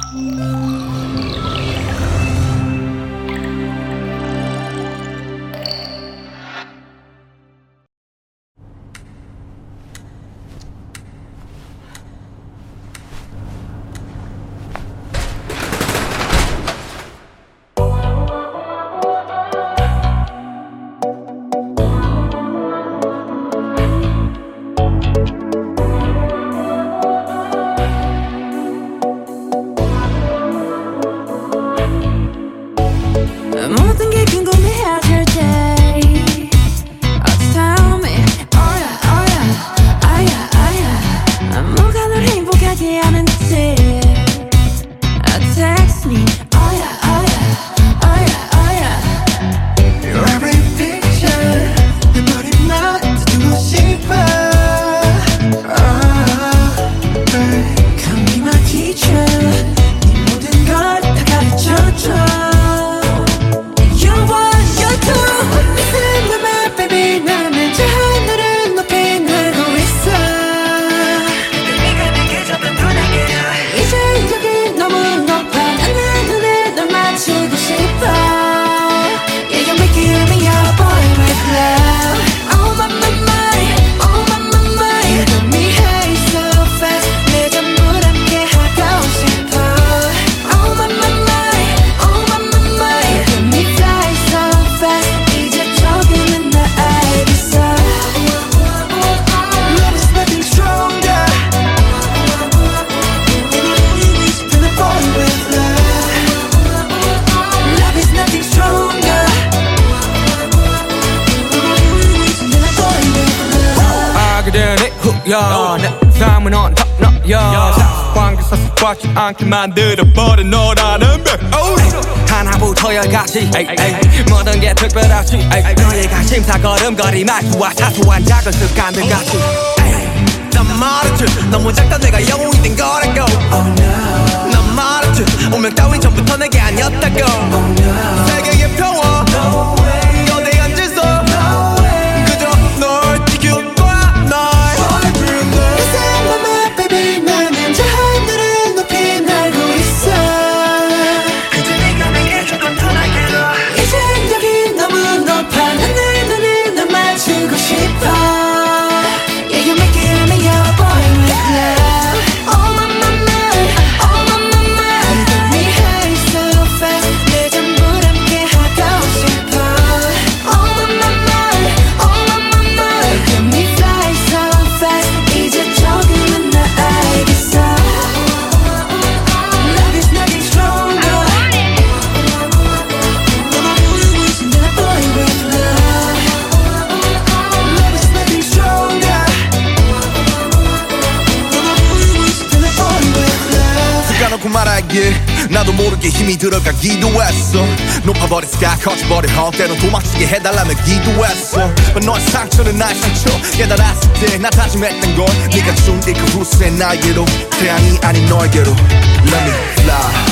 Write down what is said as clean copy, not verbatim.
모든 게 궁금해하실 때 Tell me oh yeah oh yeah 아야 아야 뭐가 널 행복하게 하는지 Text me oh yeah oh yeah oh yeah oh yeah Your every picture 내 머리만 두고 싶어 Come be my teacher 네 모든 걸 다 가르쳐줘 내 삶은 on top 너야 상관계 사슬받지 않게 만들어버린 너라는 백 하나부터 열까지 모든 게 특별하지 너의 관심사 걸음걸이 말투와 사소한 작은 습관들 같이 난 말했지 너무 작다 내가 영웅이 된 거라고 난 말했지 운명 따윈 전부터 내게 아니었다고 세계의 평화 너내 앉아서 그저 널 지킬 나도 모르게 힘이 들어가기도 했어 높아버린 스카 커져버린 헛 때론 도망치게 해달라며 기도했어 너의 상처는 나의 상처 깨달았을 때 나 다짐했던 건 네가 준 그 후세 나에게로 태양이 아닌 너에게로 Let me fly